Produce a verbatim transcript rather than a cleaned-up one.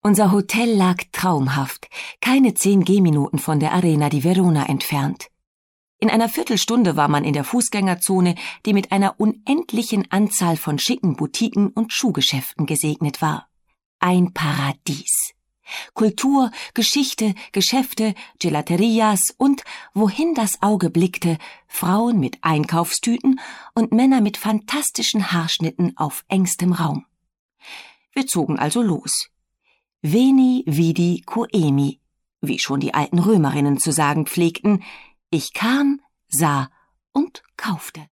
Unser Hotel lag traumhaft, keine zehn Gehminuten von der Arena di Verona entfernt. In einer Viertelstunde war man in der Fußgängerzone, die mit einer unendlichen Anzahl von schicken Boutiquen und Schuhgeschäften gesegnet war. Ein Paradies. Kultur, Geschichte, Geschäfte, Gelaterias und, wohin das Auge blickte, Frauen mit Einkaufstüten und Männer mit fantastischen Haarschnitten auf engstem Raum. Wir zogen also los. Veni, vidi, coemi, wie schon die alten Römerinnen zu sagen pflegten. Ich kam, sah und kaufte.